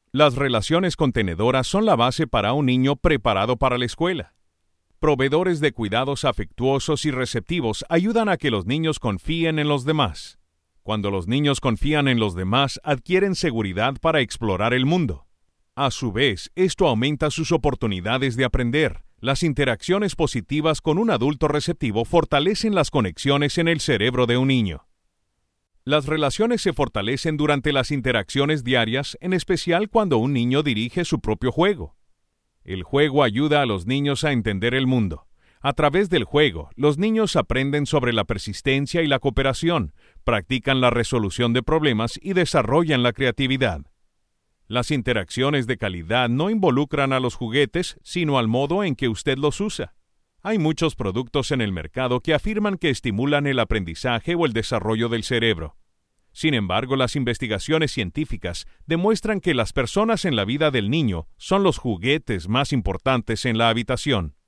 Las relaciones contenedoras son la base para un niño preparado para la escuela. Proveedores de cuidados afectuosos y receptivos ayudan a que los niños confíen en los demás. Cuando los niños confían en los demás, adquieren seguridad para explorar el mundo. A su vez, esto aumenta sus oportunidades de aprender. Las interacciones positivas con un adulto receptivo fortalecen las conexiones en el cerebro de un niño. Las relaciones se fortalecen durante las interacciones diarias, en especial cuando un niño dirige su propio juego. El juego ayuda a los niños a entender el mundo. A través del juego, los niños aprenden sobre la persistencia y la cooperación, practican la resolución de problemas y desarrollan la creatividad. Las interacciones de calidad no involucran a los juguetes, sino al modo en que usted los usa. Hay muchos productos en el mercado que afirman que estimulan el aprendizaje o el desarrollo del cerebro. Sin embargo, las investigaciones científicas demuestran que las personas en la vida del niño son los juguetes más importantes en la habitación.